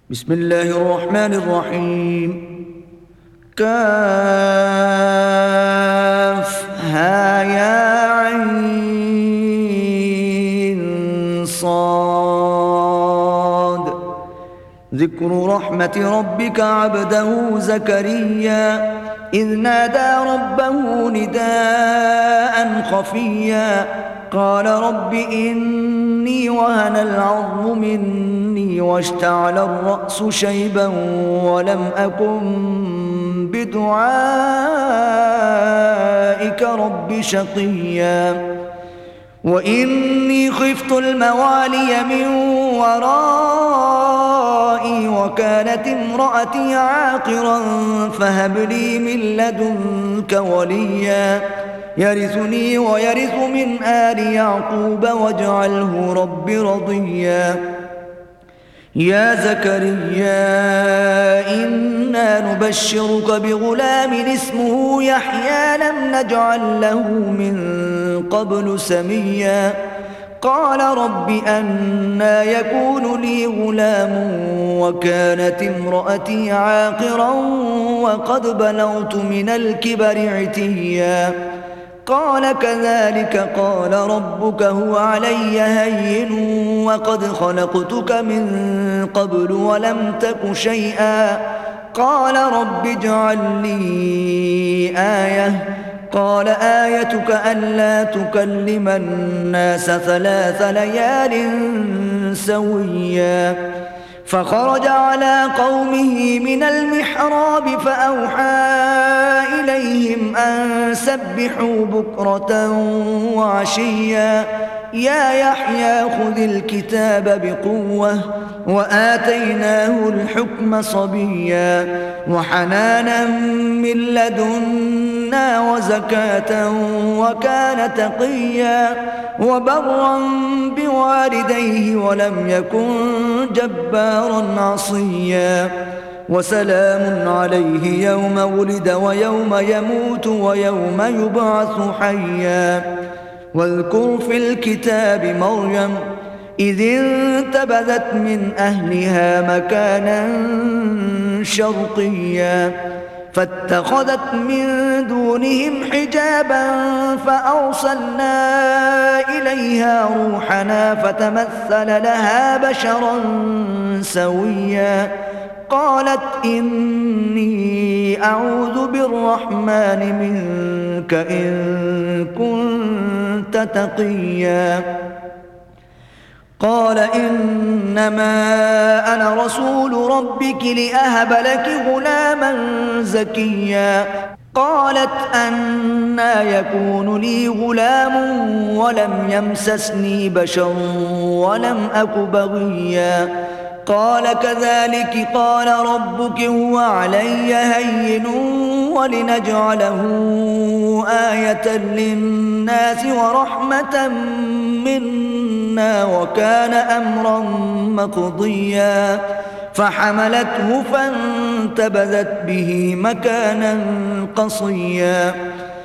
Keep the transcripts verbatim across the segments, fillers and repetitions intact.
بسم الله الرحمن الرحيم. كاف ها يا عين صاد. ذكر رحمة ربك عبده زكريا إذ نادى ربه نداء خفيا قال رب إني وهن العظم مني واشتعل الرأس شيبا ولم أكن بدعائك رب شقيا وإني خفت الموالي من ورائي وكانت امرأتي عاقرا فهب لي من لدنك وليا يرثني ويرث من آل يعقوب واجعله رب رضيا. يا زكريا إنا نبشرك بغلام اسمه يحيى لم نجعل له من قبل سميا قال رب أنى يكون لي غلام وكانت امرأتي عاقرا وقد بلغت من الكبر عتيا قال كذلك قال ربك هو علي هين وقد خلقتك من قبل ولم تك شيئا قال رب اجعل لي آية قال آيتك ألا تكلم الناس ثلاث ليال سويا فخرج على قومه من المحراب فأوحى إليهم أن سبحوا بكرة وعشيا يا يحيى خذ الكتاب بقوة وآتيناه الحكم صبيا وحنانا من لدنا وزكاة وكان تقيا وبرا بوالديه ولم يكن جبارا عصيا وسلام عليه يوم ولد ويوم يموت ويوم يبعث حيا واذكر في الكتاب مريم إذ انتبذت من أهلها مكانا شرقيا فاتخذت من دونهم حجابا فأرسلنا إليها روحنا فتمثل لها بشرا سويا قالت إني أعوذ بالرحمن منك إن كنت تقيا قال إنما أنا رسول ربك لأهب لك غلاما زكيا قالت أنى يكون لي غلام ولم يمسسني بشر ولم أك بغيا قال كذلك قال ربك هو علي هين ولنجعله آية للناس ورحمة منا وكان أمرا مقضيا فحملته فانتبذت به مكانا قصيا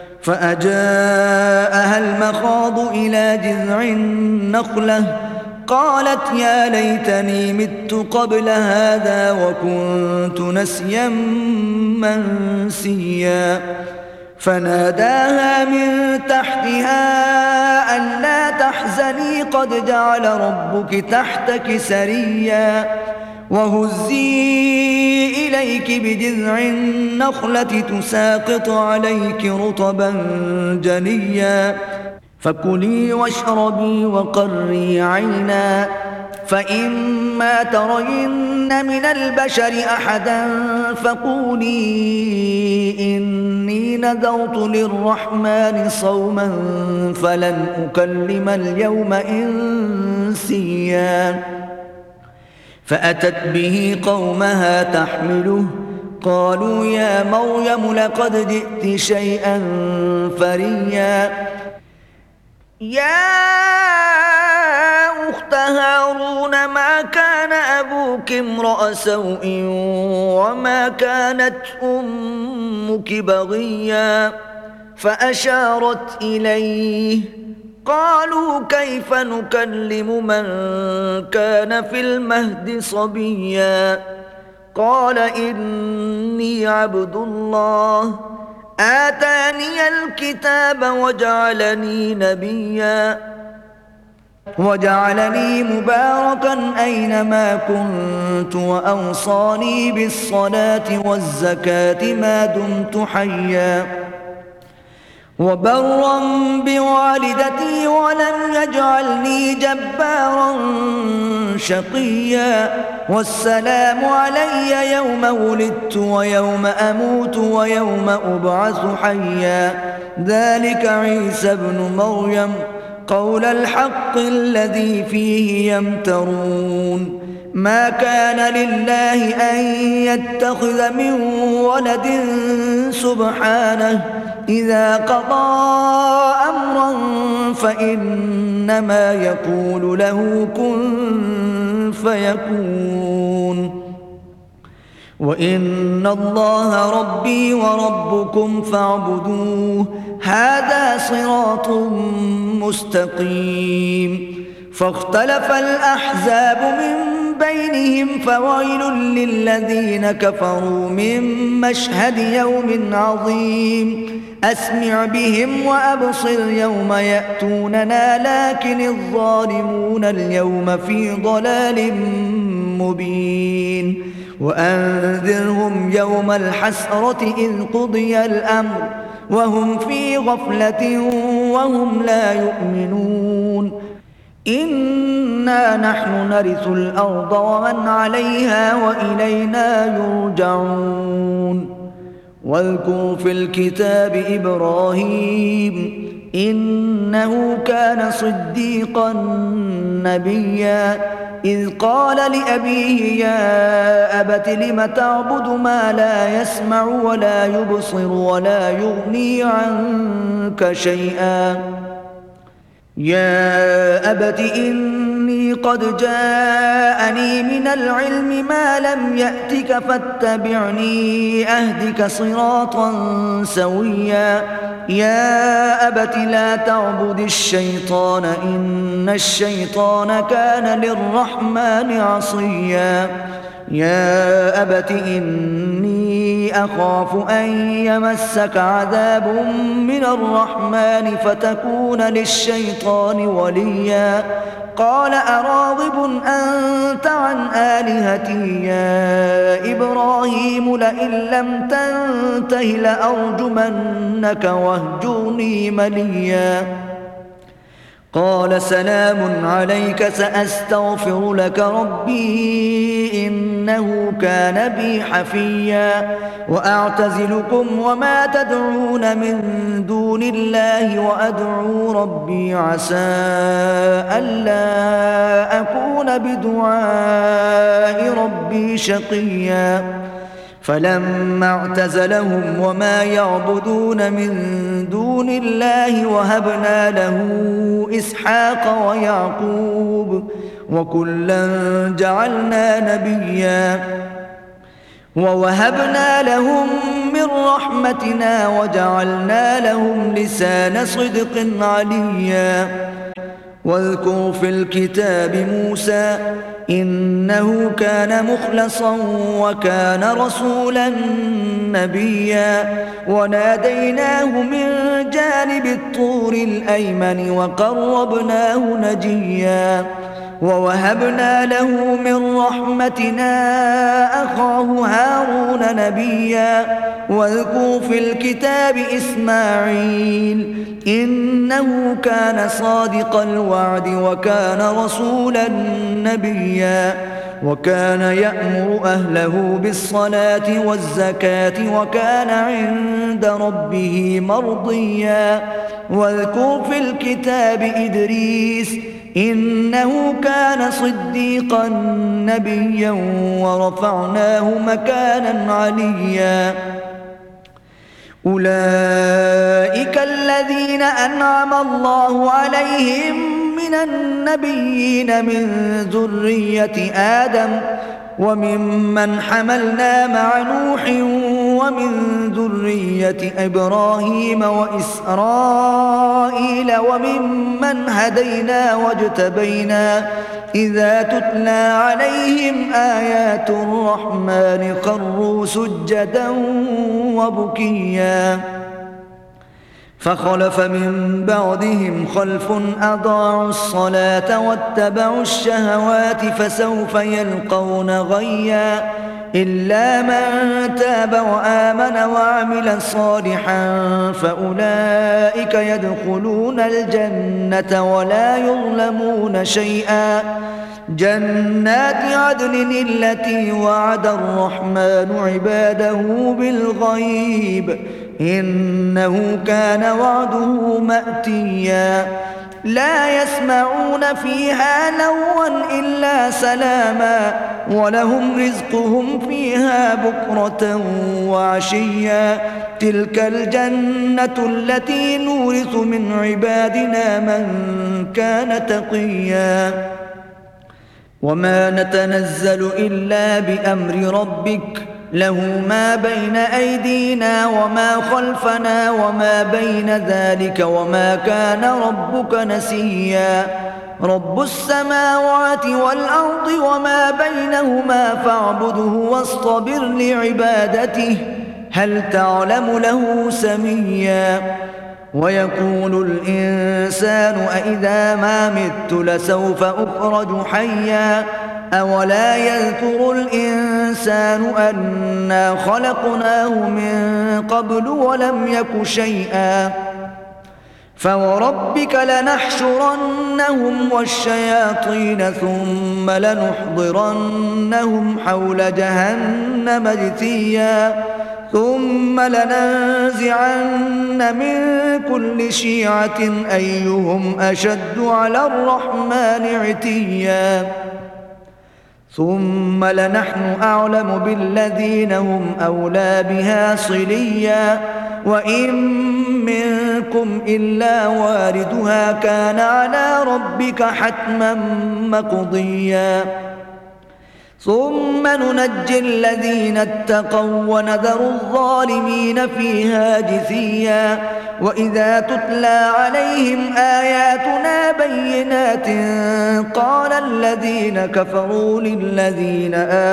فأجاءها المخاض إلى جذع النخلة قالت يا ليتني مت قبل هذا وكنت نسيا منسيا فناداها من تحتها ألا تحزني قد جعل ربك تحتك سريا وهزي إليك بجذع النخلة تساقط عليك رطبا جنيا فكلي واشربي وقري عينا فإما ترين من البشر أحدا فقولي إني نذرت للرحمن صوما فلن أكلم اليوم إنسيا فأتت به قومها تحمله قالوا يا مريم لقد جئت شيئا فريا يا أخت هارون ما كان أبوك امرأ سوء وما كانت أمك بغيا فأشارت إليه قالوا كيف نكلم من كان في المهد صبيا قال إني عبد الله آتاني الكتاب وجعلني نبيا وجعلني مباركا أينما كنت وأوصاني بالصلاة والزكاة ما دمت حيا وبرا بوالدتي ولم يجعلني جبارا شقيا والسلام علي يوم ولدت ويوم أموت ويوم أبعث حيا ذلك عيسى ابن مريم قول الحق الذي فيه يمترون ما كان لله أن يتخذ من ولد سبحانه إذا قضى أمرا فإنما يقول له كن فيكون وإن الله ربي وربكم فاعبدوه هذا صراط مستقيم فاختلف الأحزاب من بينهم فويل للذين كفروا من مشهد يوم عظيم أسمع بهم وأبصر يوم يأتوننا لكن الظالمون اليوم في ضلال مبين وأنذرهم يوم الحسرة إذ قضي الأمر وهم في غفلة وهم لا يؤمنون إنا نحن نرث الأرض ومن عليها وإلينا يرجعون واذكر في الكتاب إبراهيم إنه كان صديقا نبيا إذ قال لأبيه يا أبت لم تعبد ما لا يسمع ولا يبصر ولا يغني عنك شيئا يا أبت إني قد جاءني من العلم ما لم يأتك فاتبعني أهدك صراطا سويا يا أبت لا تعبد الشيطان إن الشيطان كان للرحمن عصيا يا أبت إني أخاف أن يمسك عذاب من الرحمن فتكون للشيطان وليا قال أراغب أنت عن آلهتي يا إبراهيم لئن لم تنته لأرجمنك واهجرني مليا قال سلام عليك سأستغفر لك ربي إنه كان بي حفيا وأعتزلكم وما تدعون من دون الله وأدعو ربي عسى ألا أكون بدعاء ربي شقيا فلما اعتزلهم وما يعبدون من دون الله وهبنا له إسحاق ويعقوب وكلا جعلنا نبيا ووهبنا لهم من رحمتنا وجعلنا لهم لسان صدق عليا واذكر في الكتاب موسى إنه كان مخلصا وكان رسولا نبيا وناديناه من جانب الطور الأيمن وقربناه نجيا ووهبنا له من رحمتنا أخاه هارون نبيا واذكر في الكتاب إسماعيل إنه كان صادق الوعد وكان رسولا نبيا وكان يأمر أهله بالصلاة والزكاة وكان عند ربه مرضيا واذكر في الكتاب إدريس إنه كان صديقا نبيا ورفعناه مكانا عليا أولئك الذين أنعم الله عليهم من النبيين من ذرية آدم وممن حملنا مع نوح ومن ذرية إبراهيم وإسرائيل وممن هدينا واجتبينا إذا تتلى عليهم آيات الرحمن خروا سجدا وبكيا فخلف من بعدهم خلف أضاعوا الصلاة واتبعوا الشهوات فسوف يلقون غيا إلا من تاب وآمن وعمل صالحا فأولئك يدخلون الجنة ولا يظلمون شيئا جنات عدن التي وعد الرحمن عباده بالغيب إنه كان وعده مأتيا لا يسمعون فيها لغوا إلا سلاما ولهم رزقهم فيها بكرة وعشيا تلك الجنة التي نورث من عبادنا من كان تقيا وما نتنزل إلا بأمر ربك له ما بين أيدينا وما خلفنا وما بين ذلك وما كان ربك نسيا رب السماوات والأرض وما بينهما فاعبده واصطبر لعبادته هل تعلم له سميا ويقول الإنسان أإذا ما مت لسوف أخرج حيا أولا يذكر الإنسان أنا خلقناه من قبل ولم يك شيئا فوربك لنحشرنهم والشياطين ثم لنحضرنهم حول جهنم جثيا ثم لننزعن من كل شيعة أيهم أشد على الرحمن عتيا ثم لنحن أعلم بالذين هم أولى بها صليا وإن منكم إلا واردها كان على ربك حتما مقضيا ثم ننجي الذين اتقوا ونذر الظالمين فيها جثيا وإذا تتلى عليهم آياتنا بينات قال الذين كفروا للذين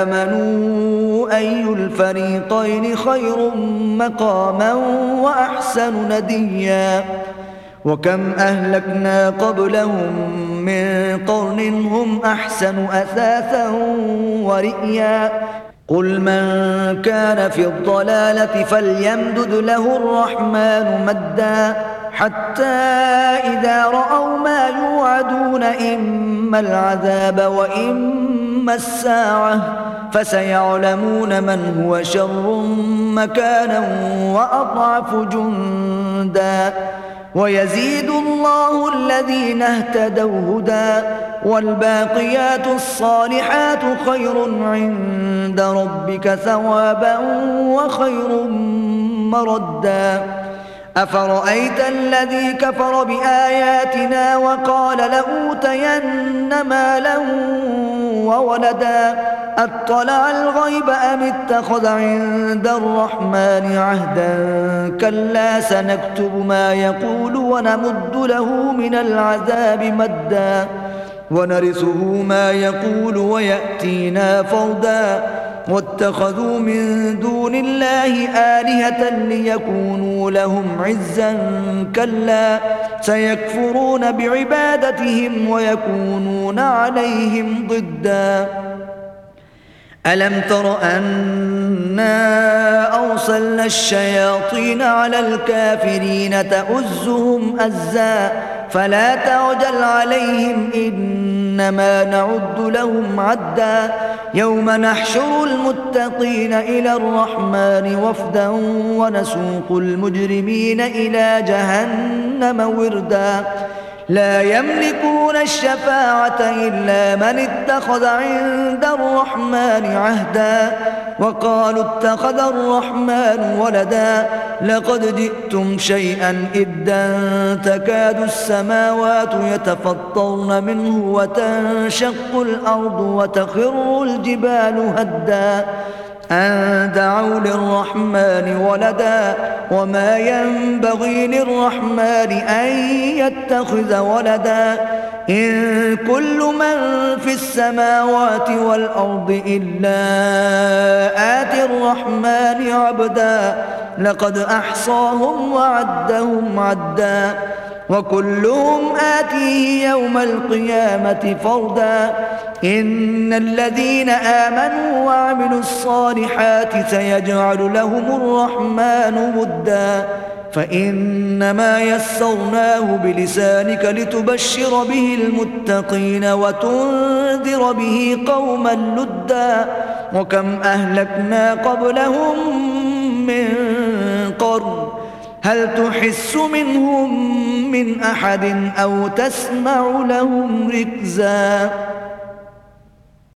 آمنوا أي الفريقين خير مقاما وأحسن نديا وكم أهلكنا قبلهم من قرن هم أحسن أثاثا ورئيا قل من كان في الضلالة فليمدد له الرحمن مدا حتى إذا رأوا ما يوعدون إما العذاب وإما الساعة فسيعلمون من هو شر مكانا وأضعف جندا ويزيد الله الذين اهتدوا هدى والباقيات الصالحات خير عند ربك ثوابا وخير مردا أفرأيت الذي كفر بآياتنا وقال لأوتين مالا وولدا أطلع الغيب أم اتخذ عند الرحمن عهدا كلا سنكتب ما يقول ونمد له من العذاب مدا ونرثه ما يقول ويأتينا فردا واتخذوا من دون الله آلهة ليكونوا لهم عزا كلا سيكفرون بعبادتهم ويكونون عليهم ضدا ألم تر أنا أرسلنا الشياطين على الكافرين تؤزهم أزا فلا تعجل عليهم إنما نعد لهم عدا يوم نحشر المتقين إلى الرحمن وفدا ونسوق المجرمين إلى جهنم وردا لا يملكون الشفاعة إلا من اتخذ عند الرحمن عهدا وقالوا اتخذ الرحمن ولدا لقد جئتم شيئا إدا تكاد السماوات يتفطرن منه وتنشق الأرض وتخر الجبال هدا أن دعوا للرحمن ولدا وما ينبغي للرحمن أن يتخذ ولدا إن كل من في السماوات والأرض إلا آتي الرحمن عبدا لقد أحصاهم وعدهم عدا وكلهم آتيه يوم القيامة فردا إن الذين آمنوا وعملوا الصالحات سيجعل لهم الرحمن ودا فإنما يسرناه بلسانك لتبشر به المتقين وتنذر به قوما لدا وكم أهلكنا قبلهم من قرن هل تحس منهم من أحد أو تسمع لهم ركزا